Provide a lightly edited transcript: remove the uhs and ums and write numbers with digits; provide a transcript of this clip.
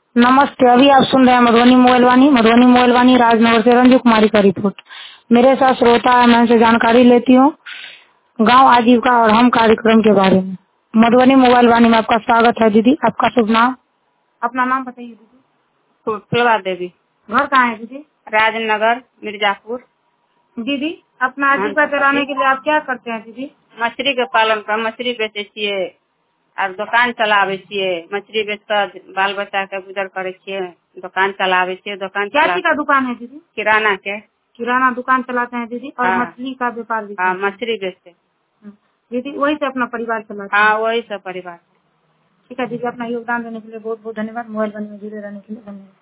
नमस्ते। अभी आप सुन रहे हैं मधुबनी मोबाइल वाणी राजनगर से रंजू कुमारी का रिपोर्ट। मेरे साथ श्रोता है, मैं इनसे जानकारी लेती हूँ गांव आजीविका और हम कार्यक्रम के बारे में। मधुबनी मोबाइल वाणी में आपका स्वागत है। दीदी, आपका शुभ नाम, अपना नाम बताइए दीदी। फुलवा देवी। घर कहाँ है दीदी? राजनगर, मिर्जापुर। दीदी, अपना आजीविका चलाने के लिए आप क्या करते हैं दीदी? मछली के पालन कर, मछली बेचे छिए और दुकान चलावे छिए। मछली बेच कर बाल बच्चा के गुजर करे छिए, दुकान चलावे छिए। क्या चीज का दुकान है दीदी? किराना के। किराना दुकान चलाते हैं दीदी, और हाँ। मछली का व्यापार भी? हाँ, मछली बेचते। दीदी, वही से अपना परिवार चलाते हैं? हाँ, वही सब परिवार। ठीक है दीदी, अपना योगदान देने के लिए बहुत बहुत धन्यवाद। मोबाइल वाणी में जुड़े रहने के लिए धन्यवाद।